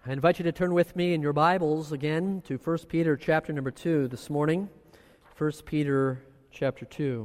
I invite you to turn with me in your Bibles again to 1 Peter chapter number 2 this morning. 1 Peter chapter 2.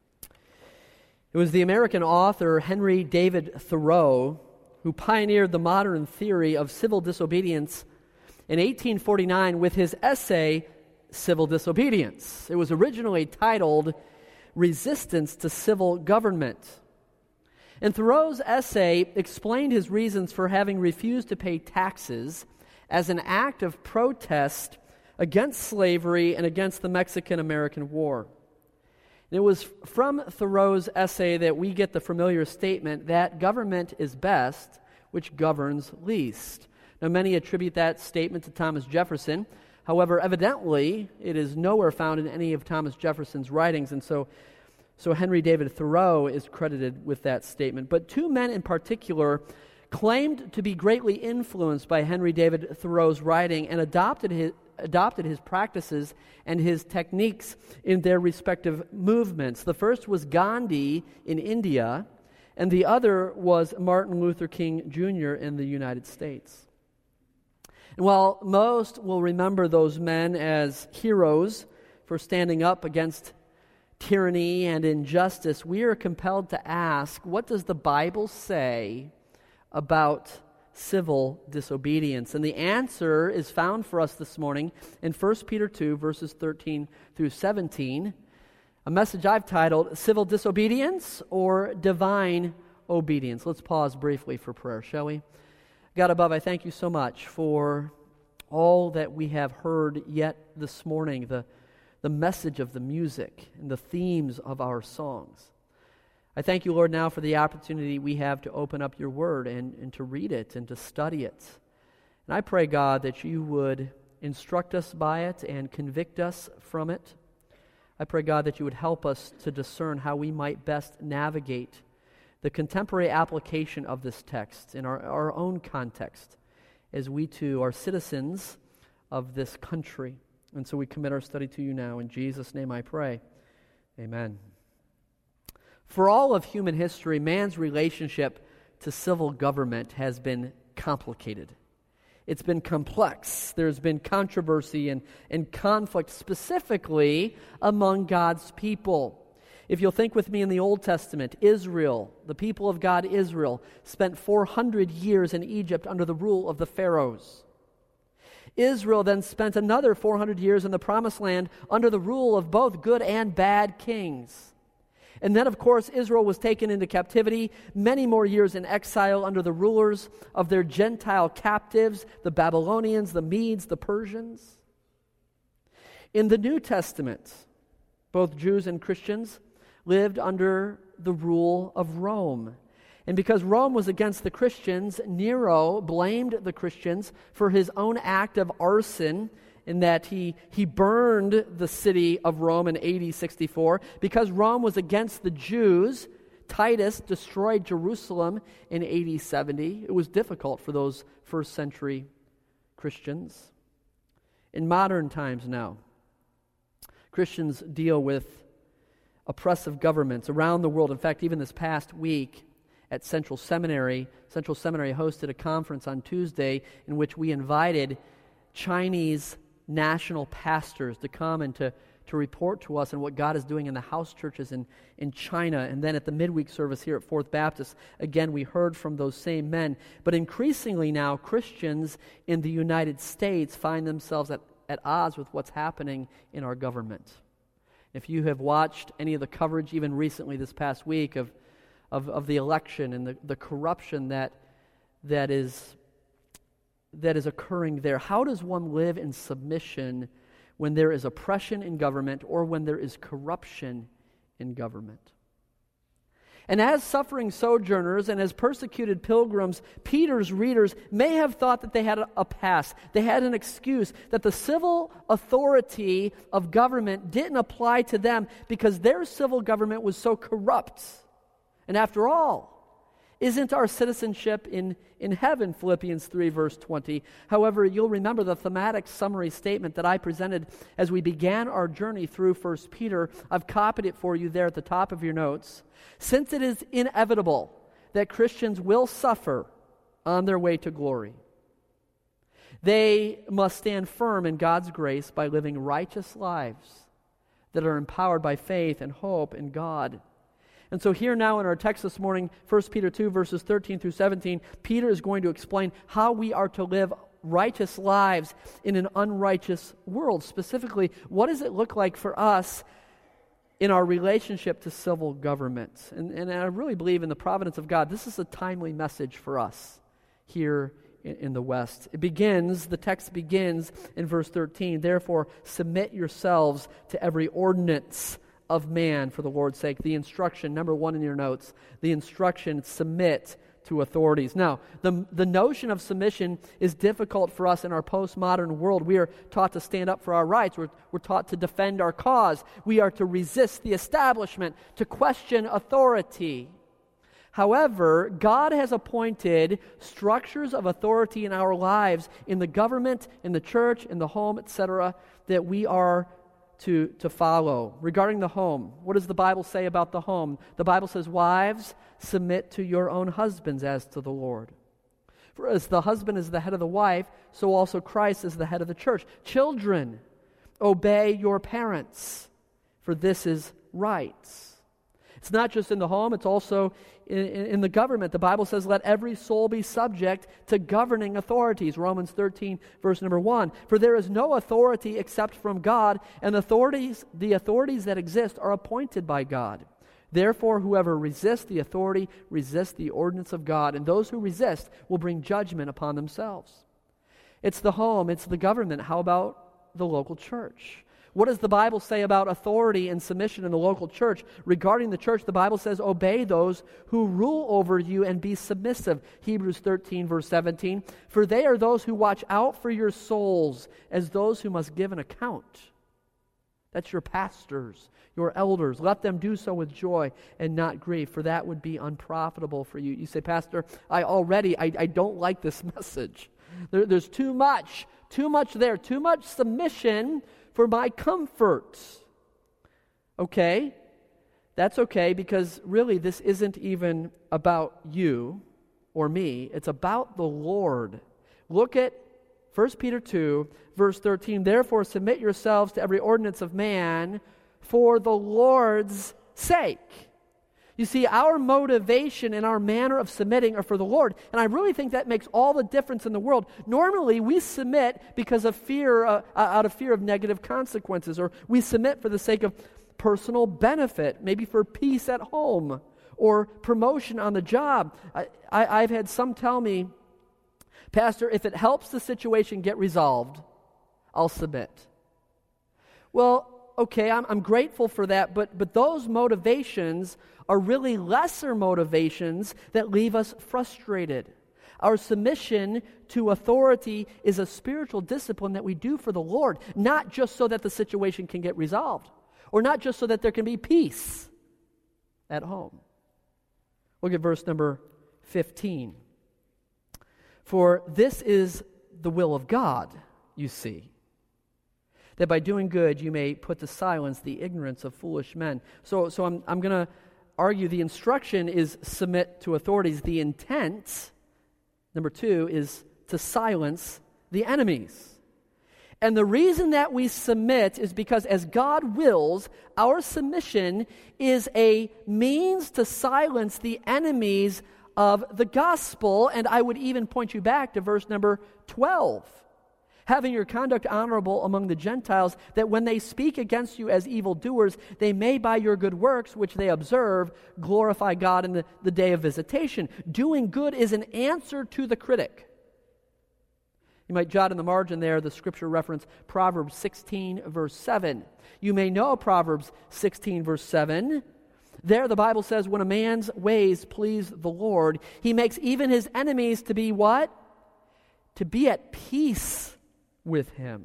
It was the American author Henry David Thoreau who pioneered the modern theory of civil disobedience in 1849 with his essay, Civil Disobedience. It was originally titled Resistance to Civil Government. And Thoreau's essay explained his reasons for having refused to pay taxes as an act of protest against slavery and against the Mexican-American War. And it was from Thoreau's essay that we get the familiar statement that government is best which governs least. Now, many attribute that statement to Thomas Jefferson. However, evidently, it is nowhere found in any of Thomas Jefferson's writings, and so Henry David Thoreau is credited with that statement. But two men in particular claimed to be greatly influenced by Henry David Thoreau's writing and adopted his practices and his techniques in their respective movements. The first was Gandhi in India, and the other was Martin Luther King Jr. in the United States. And while most will remember those men as heroes for standing up against tyranny and injustice, we are compelled to ask, what does the Bible say about civil disobedience? And the answer is found for us this morning in 1 Peter 2, verses 13 through 17, a message I've titled, Civil Disobedience or Divine Obedience. Let's pause briefly for prayer, shall we? God above, I thank you so much for all that we have heard yet this morning, the message of the music and the themes of our songs. I thank you, Lord, now for the opportunity we have to open up your word and to read it and to study it. And I pray, God, that you would instruct us by it and convict us from it. I pray, God, that you would help us to discern how we might best navigate the contemporary application of this text in our own context, as we too are citizens of this country. And so we commit our study to you now. In Jesus' name I pray. Amen. For all of human history, man's relationship to civil government has been complicated. It's been complex. There's been controversy and conflict, specifically among God's people. If you'll think with me in the Old Testament, Israel, the people of God Israel, spent 400 years in Egypt under the rule of the Pharaohs. Israel then spent another 400 years in the Promised Land under the rule of both good and bad kings. And then, of course, Israel was taken into captivity, many more years in exile under the rulers of their Gentile captives, the Babylonians, the Medes, the Persians. In the New Testament, both Jews and Christians lived under the rule of Rome. And because Rome was against the Christians, Nero blamed the Christians for his own act of arson in that he burned the city of Rome in AD 64. Because Rome was against the Jews, Titus destroyed Jerusalem in AD 70. It was difficult for those first century Christians. In modern times now, Christians deal with oppressive governments around the world. In fact, even this past week, at Central Seminary hosted a conference on Tuesday in which we invited Chinese national pastors to come and to report to us on what God is doing in the house churches in China. And then at the midweek service here at Fourth Baptist, again, we heard from those same men. But increasingly now, Christians in the United States find themselves at odds with what's happening in our government. If you have watched any of the coverage, even recently this past week, of the election and the corruption that is occurring there. How does one live in submission when there is oppression in government or when there is corruption in government? And as suffering sojourners and as persecuted pilgrims, Peter's readers may have thought that they had a pass, they had an excuse, that the civil authority of government didn't apply to them because their civil government was so corrupt. And after all, isn't our citizenship in heaven, Philippians 3, verse 20? However, you'll remember the thematic summary statement that I presented as we began our journey through 1 Peter. I've copied it for you there at the top of your notes. Since it is inevitable that Christians will suffer on their way to glory, They must stand firm in God's grace by living righteous lives that are empowered by faith and hope in God. And so here now in our text this morning, 1 Peter 2, verses 13 through 17, Peter is going to explain how we are to live righteous lives in an unrighteous world. Specifically, what does it look like for us in our relationship to civil government? And I really believe in the providence of God. This is a timely message for us here in the West. The text begins in verse 13, therefore submit yourselves to every ordinance of man for the Lord's sake. The instruction, number one in your notes, the instruction, submit to authorities. Now, the notion of submission is difficult for us in our postmodern world. We are taught to stand up for our rights. We're taught to defend our cause. We are to resist the establishment, to question authority. However, God has appointed structures of authority in our lives, in the government, in the church, in the home, etc., that we are to follow. Regarding the home, what does the Bible say about the home? The Bible says, wives, submit to your own husbands as to the Lord. For as the husband is the head of the wife, so also Christ is the head of the church. Children, obey your parents, for this is right. It's not just in the home, it's also in the government. The Bible says, let every soul be subject to governing authorities. Romans 13, verse number 1. For there is no authority except from God, and the authorities that exist are appointed by God. Therefore, whoever resists the authority resists the ordinance of God, and those who resist will bring judgment upon themselves. It's the home, it's the government. How about the local church? What does the Bible say about authority and submission in the local church? Regarding the church, the Bible says, obey those who rule over you and be submissive. Hebrews 13, verse 17. For they are those who watch out for your souls as those who must give an account. That's your pastors, your elders. Let them do so with joy and not grief, for that would be unprofitable for you. You say, Pastor, I don't like this message. There's too much there, too much submission for my comfort. Okay, that's okay, because really this isn't even about you or me. It's about the Lord. Look at 1 Peter 2, verse 13. Therefore submit yourselves to every ordinance of man for the Lord's sake. You see, our motivation and our manner of submitting are for the Lord. And I really think that makes all the difference in the world. Normally, we submit because of fear, out of fear of negative consequences, or we submit for the sake of personal benefit, maybe for peace at home, or promotion on the job. I've had some tell me, Pastor, if it helps the situation get resolved, I'll submit. Well, okay, I'm grateful for that, but those motivations are really lesser motivations that leave us frustrated. Our submission to authority is a spiritual discipline that we do for the Lord, not just so that the situation can get resolved, or not just so that there can be peace at home. Look at verse number 15. For this is the will of God, you see, that by doing good you may put to silence the ignorance of foolish men. So I'm going to argue the instruction is submit to authorities. The intent, number 2, is to silence the enemies. And the reason that we submit is because as God wills, our submission is a means to silence the enemies of the gospel. And I would even point you back to verse number 12. Having your conduct honorable among the Gentiles, that when they speak against you as evildoers, they may by your good works, which they observe, glorify God in the day of visitation. Doing good is an answer to the critic. You might jot in the margin there the scripture reference, Proverbs 16, verse 7. You may know Proverbs 16, verse 7. There the Bible says, when a man's ways please the Lord, he makes even his enemies to be what? To be at peace with him.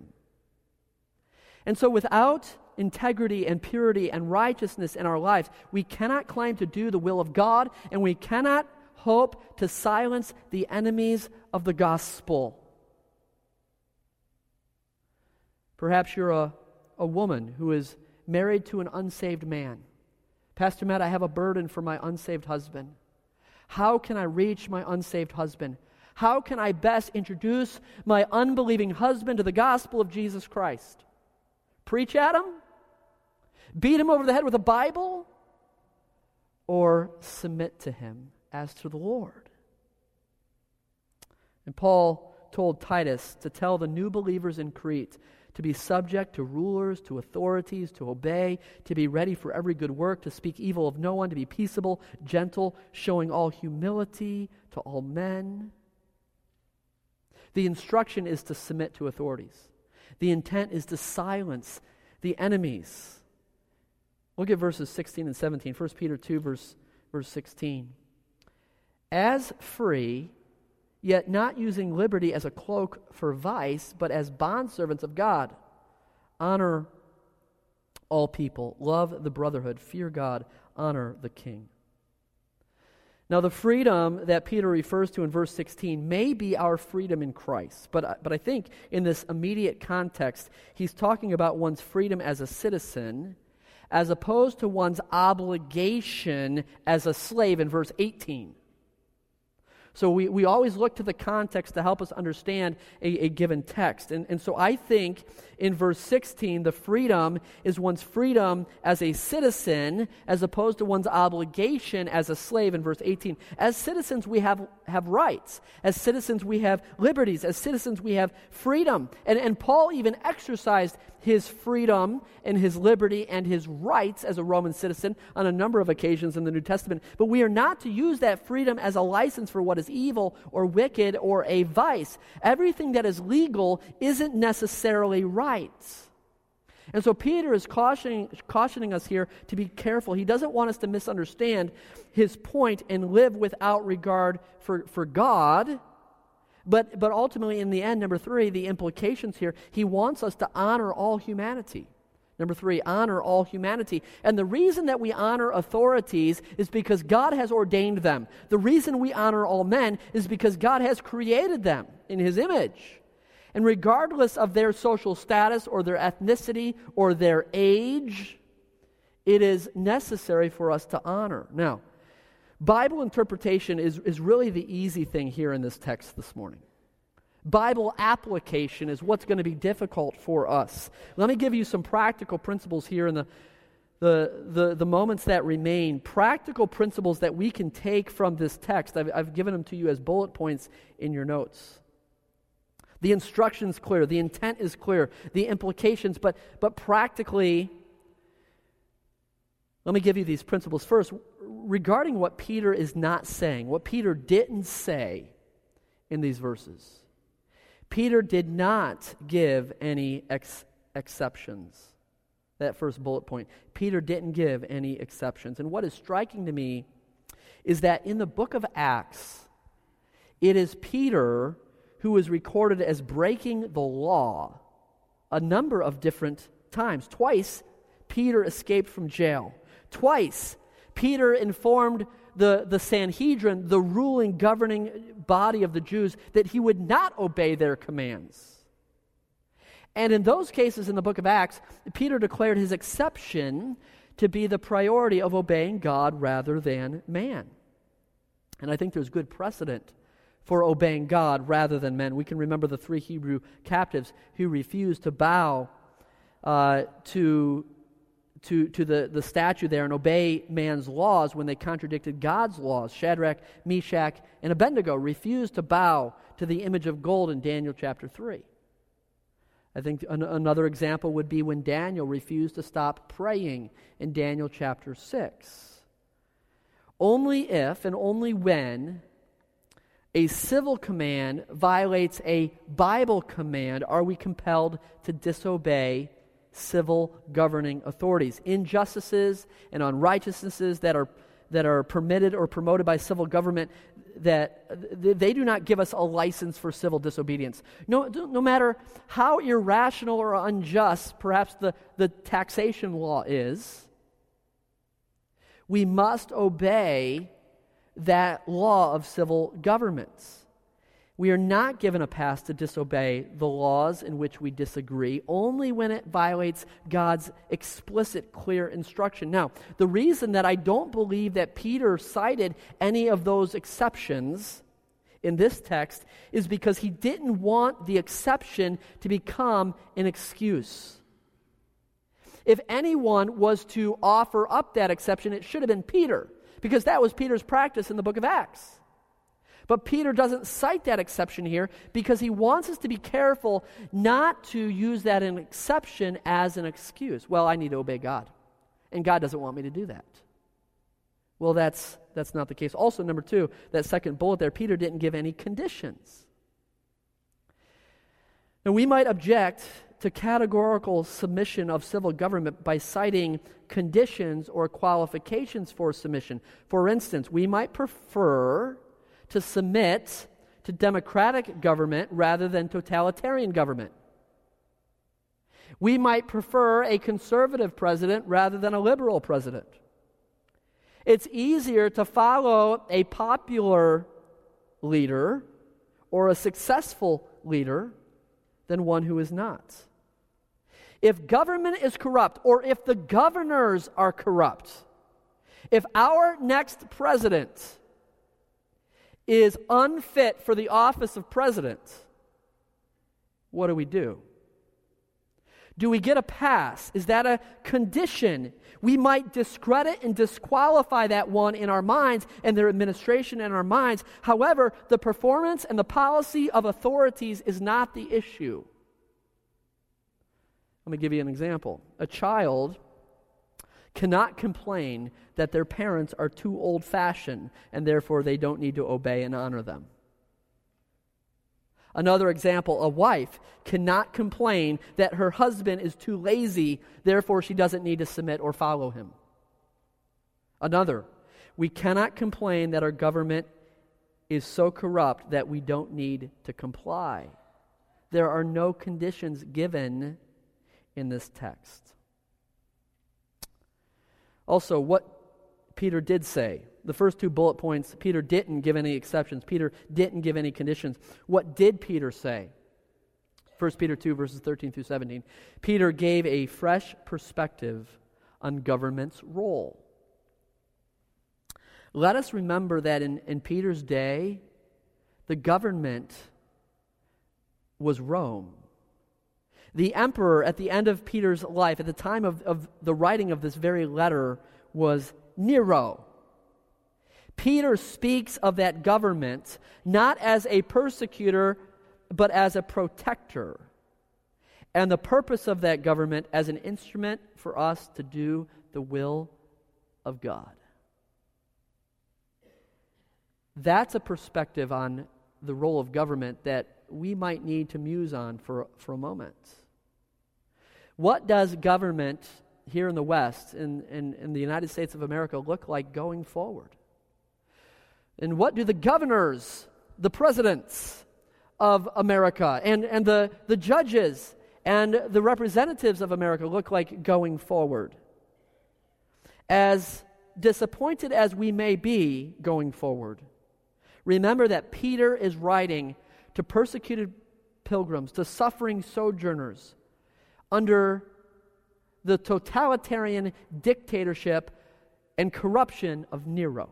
And so without integrity and purity and righteousness in our lives, we cannot claim to do the will of God, and we cannot hope to silence the enemies of the gospel. Perhaps you're a woman who is married to an unsaved man. Pastor Matt, I have a burden for my unsaved husband. How can I reach my unsaved husband? How can I best introduce my unbelieving husband to the gospel of Jesus Christ? Preach at him? Beat him over the head with a Bible? Or submit to him as to the Lord? And Paul told Titus to tell the new believers in Crete to be subject to rulers, to authorities, to obey, to be ready for every good work, to speak evil of no one, to be peaceable, gentle, showing all humility to all men. The instruction is to submit to authorities. The intent is to silence the enemies. Look at verses 16 and 17. 1 Peter 2, verse 16. As free, yet not using liberty as a cloak for vice, but as bondservants of God. Honor all people. Love the brotherhood. Fear God. Honor the king. Now, the freedom that Peter refers to in verse 16 may be our freedom in Christ, but I think in this immediate context, he's talking about one's freedom as a citizen as opposed to one's obligation as a slave in verse 18. So we always look to the context to help us understand a given text. And so I think in verse 16, the freedom is one's freedom as a citizen as opposed to one's obligation as a slave in verse 18. As citizens, we have rights. As citizens, we have liberties. As citizens, we have freedom. And Paul even exercised his freedom and his liberty and his rights as a Roman citizen on a number of occasions in the New Testament. But we are not to use that freedom as a license for what is evil or wicked or a vice. Everything that is legal isn't necessarily right. And so Peter is cautioning us here to be careful. He doesn't want us to misunderstand his point and live without regard for God. But ultimately, in the end, number 3, the implications here, he wants us to honor all humanity. Number 3, honor all humanity. And the reason that we honor authorities is because God has ordained them. The reason we honor all men is because God has created them in his image. And regardless of their social status or their ethnicity or their age, it is necessary for us to honor. Now, Bible interpretation is really the easy thing here in this text this morning. Bible application is what's going to be difficult for us. Let me give you some practical principles here in the moments that remain. Practical principles that we can take from this text. I've given them to you as bullet points in your notes. The instruction's clear. The intent is clear. The implications, but practically, let me give you these principles. First, regarding what Peter is not saying, what Peter didn't say in these verses. Peter did not give any exceptions. That first bullet point. Peter didn't give any exceptions. And what is striking to me is that in the book of Acts, it is Peter who is recorded as breaking the law a number of different times. Twice, Peter escaped from jail. Twice, Peter informed the Sanhedrin, the ruling, governing body of the Jews, that he would not obey their commands. And in those cases in the book of Acts, Peter declared his exception to be the priority of obeying God rather than man. And I think there's good precedent for obeying God rather than men. We can remember the 3 Hebrew captives who refused to bow to the statue there and obey man's laws when they contradicted God's laws. Shadrach, Meshach, and Abednego refused to bow to the image of gold in Daniel chapter 3. I think another example would be when Daniel refused to stop praying in Daniel chapter 6. Only if and only when a civil command violates a Bible command are we compelled to disobey civil governing authorities. Injustices and unrighteousnesses that are permitted or promoted by civil government, that they do not give us a license for civil disobedience. No matter how irrational or unjust perhaps the taxation law is, we must obey that law of civil governments. We are not given a pass to disobey the laws in which we disagree, only when it violates God's explicit, clear instruction. Now, the reason that I don't believe that Peter cited any of those exceptions in this text is because he didn't want the exception to become an excuse. If anyone was to offer up that exception, it should have been Peter, because that was Peter's practice in the book of Acts. But Peter doesn't cite that exception here because he wants us to be careful not to use that an exception as an excuse. Well, I need to obey God, and God doesn't want me to do that. Well, that's not the case. Also, number 2, that second bullet there, Peter didn't give any conditions. Now, we might object to categorical submission of civil government by citing conditions or qualifications for submission. For instance, we might prefer to submit to democratic government rather than totalitarian government. We might prefer a conservative president rather than a liberal president. It's easier to follow a popular leader or a successful leader than one who is not. If government is corrupt, or if the governors are corrupt, if our next president is unfit for the office of president, what do? Do we get a pass? Is that a condition? We might discredit and disqualify that one in our minds and their administration in our minds. However, the performance and the policy of authorities is not the issue. Let me give you an example. A child cannot complain that their parents are too old-fashioned and therefore they don't need to obey and honor them. Another example, a wife cannot complain that her husband is too lazy, therefore she doesn't need to submit or follow him. Another, we cannot complain that our government is so corrupt that we don't need to comply. There are no conditions given in this text. Also, what Peter did say, the first 2 bullet points, Peter didn't give any exceptions. Peter didn't give any conditions. What did Peter say? 1 Peter 2, verses 13 through 17. Peter gave a fresh perspective on government's role. Let us remember that in Peter's day, the government was Rome. The emperor at the end of Peter's life, at the time of the writing of this very letter, was Nero. Peter speaks of that government not as a persecutor, but as a protector. And the purpose of that government as an instrument for us to do the will of God. That's a perspective on the role of government that we might need to muse on for a moment. What does government here in the West, in the United States of America, look like going forward? And what do the governors, the presidents of America, and the judges and the representatives of America look like going forward? As disappointed as we may be going forward, remember that Peter is writing to persecuted pilgrims, to suffering sojourners under the totalitarian dictatorship and corruption of Nero.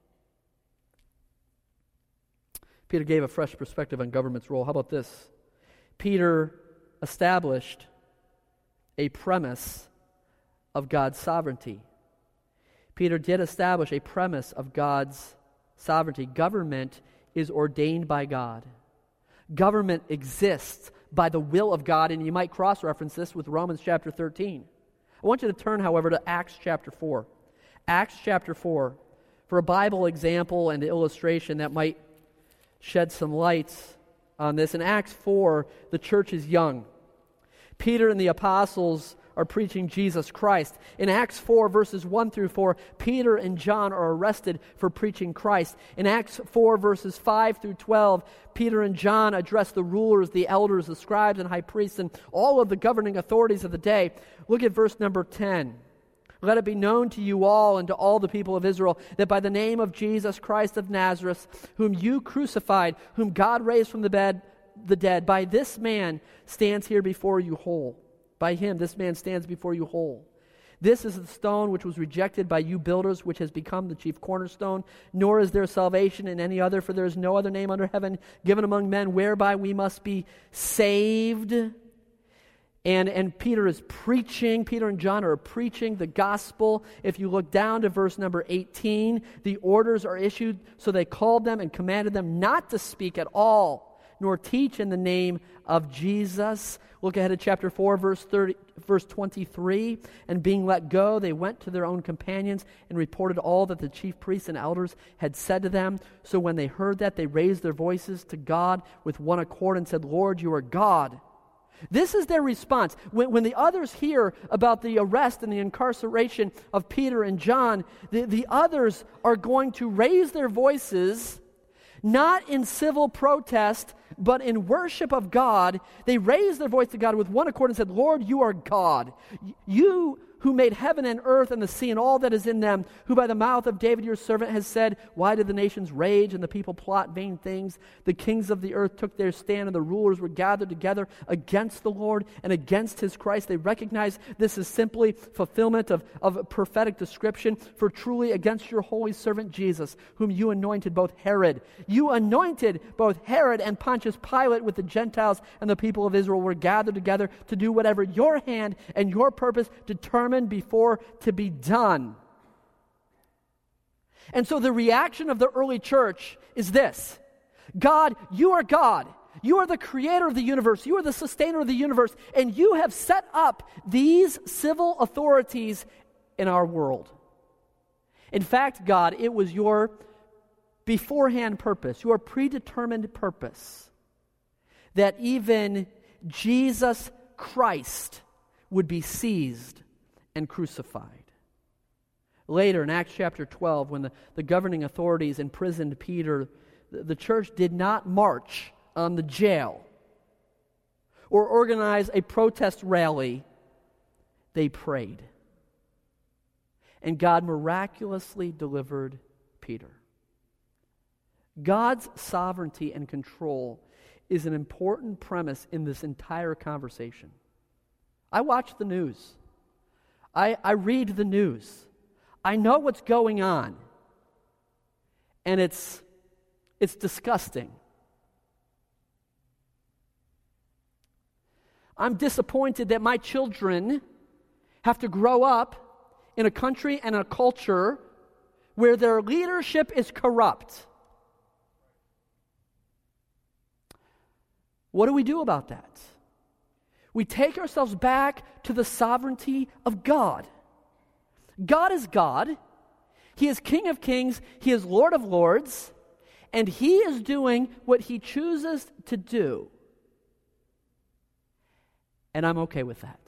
Peter gave a fresh perspective on government's role. How about this? Peter established a premise of God's sovereignty. Peter did establish a premise of God's sovereignty. Government is ordained by God. Government exists by the will of God, and you might cross-reference this with Romans chapter 13. I want you to turn, however, to Acts chapter 4. Acts chapter 4, for a Bible example and illustration that might shed some light on this. In Acts 4, the church is young. Peter and the apostles are preaching Jesus Christ. In Acts 4, verses 1 through 4, Peter and John are arrested for preaching Christ. In Acts 4, verses 5 through 12, Peter and John address the rulers, the elders, the scribes and high priests, and all of the governing authorities of the day. Look at verse number 10. Let it be known to you all and to all the people of Israel that by the name of Jesus Christ of Nazareth, whom you crucified, whom God raised from the dead, by this man stands here before you whole. By him, this man stands before you whole. This is the stone which was rejected by you builders, which has become the chief cornerstone. Nor is there salvation in any other, for there is no other name under heaven given among men whereby we must be saved. And Peter is preaching, Peter and John are preaching the gospel. If you look down to verse number 18, the orders are issued, so they called them and commanded them not to speak at all, nor teach in the name of Jesus. Look ahead at chapter 4, verse 23. And being let go, they went to their own companions and reported all that the chief priests and elders had said to them. So when they heard that, they raised their voices to God with one accord and said, Lord, you are God. This is their response. When the others hear about the arrest and the incarceration of Peter and John, the others are going to raise their voices, not in civil protest, but in worship of God. They raised their voice to God with one accord and said, Lord, you are God. You who made heaven and earth and the sea and all that is in them, who by the mouth of David your servant has said, why did the nations rage and the people plot vain things? The kings of the earth took their stand and the rulers were gathered together against the Lord and against his Christ. They recognize this is simply fulfillment of prophetic description. For truly against your holy servant Jesus, whom you anointed both Herod. You anointed both Herod and Pontius Pilate with the Gentiles and the people of Israel were gathered together to do whatever your hand and your purpose determined before to be done. And so the reaction of the early church is this: God, you are God. You are the creator of the universe. You are the sustainer of the universe. And you have set up these civil authorities in our world. In fact, God, it was your beforehand purpose, your predetermined purpose, that even Jesus Christ would be seized and crucified. Later in Acts chapter 12, when the governing authorities imprisoned Peter, the church did not march on the jail or organize a protest rally. They prayed. And God miraculously delivered Peter. God's sovereignty and control is an important premise in this entire conversation. I watch the news. I read the news. I know what's going on. And it's disgusting. I'm disappointed that my children have to grow up in a country and a culture where their leadership is corrupt. What do we do about that? We take ourselves back to the sovereignty of God. God is God. He is King of kings. He is Lord of lords. And He is doing what He chooses to do. And I'm okay with that.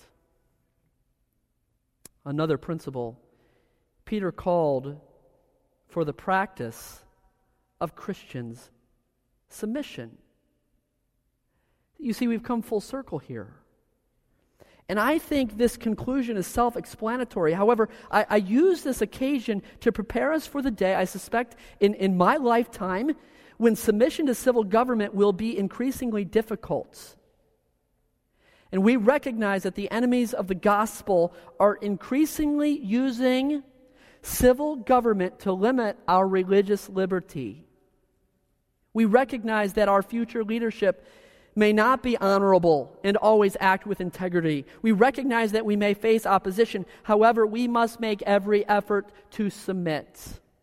Another principle, Peter called for the practice of Christians' submission. You see, we've come full circle here. And I think this conclusion is self-explanatory. However, I use this occasion to prepare us for the day, I suspect, in my lifetime, when submission to civil government will be increasingly difficult. And we recognize that the enemies of the gospel are increasingly using civil government to limit our religious liberty. We recognize that our future leadership may not be honorable and always act with integrity. We recognize that we may face opposition. However, we must make every effort to submit.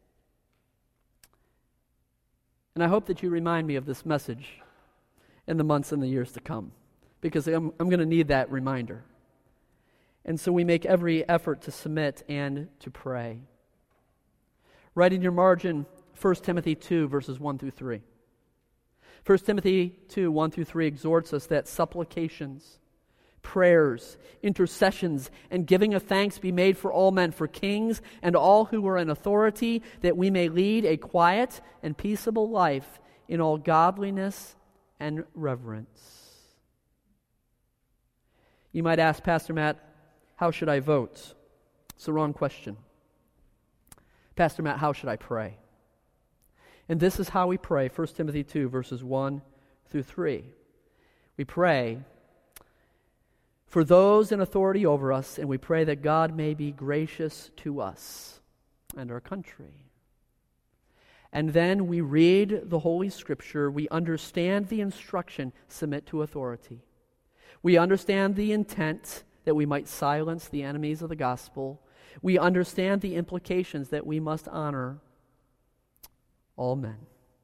And I hope that you remind me of this message in the months and the years to come, because I'm going to need that reminder. And so we make every effort to submit and to pray. Write in your margin 1 Timothy 2, verses 1 through 3. 1 Timothy 2, 1 through 3 exhorts us that supplications, prayers, intercessions, and giving of thanks be made for all men, for kings and all who are in authority, that we may lead a quiet and peaceable life in all godliness and reverence. You might ask, Pastor Matt, how should I vote? It's the wrong question. Pastor Matt, how should I pray? And this is how we pray, 1 Timothy 2, verses 1 through 3. We pray, for those in authority over us, and we pray that God may be gracious to us and our country. And then we read the Holy Scripture, we understand the instruction, submit to authority. We understand the intent that we might silence the enemies of the gospel. We understand the implications that we must honor all men.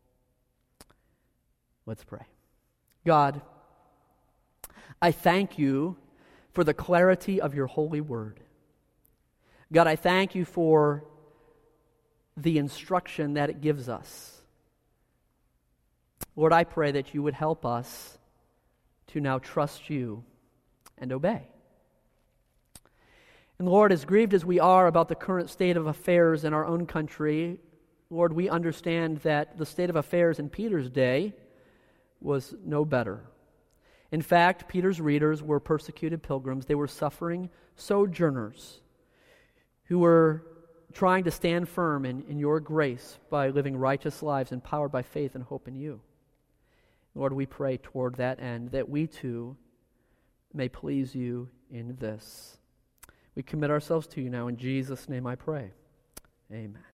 Let's pray. God, I thank you for the clarity of your holy word. God, I thank you for the instruction that it gives us. Lord, I pray that you would help us to now trust you and obey. And Lord, as grieved as we are about the current state of affairs in our own country, Lord, we understand that the state of affairs in Peter's day was no better. In fact, Peter's readers were persecuted pilgrims. They were suffering sojourners who were trying to stand firm in your grace by living righteous lives empowered by faith and hope in you. Lord, we pray toward that end that we too may please you in this. We commit ourselves to you now. In Jesus' name I pray. Amen.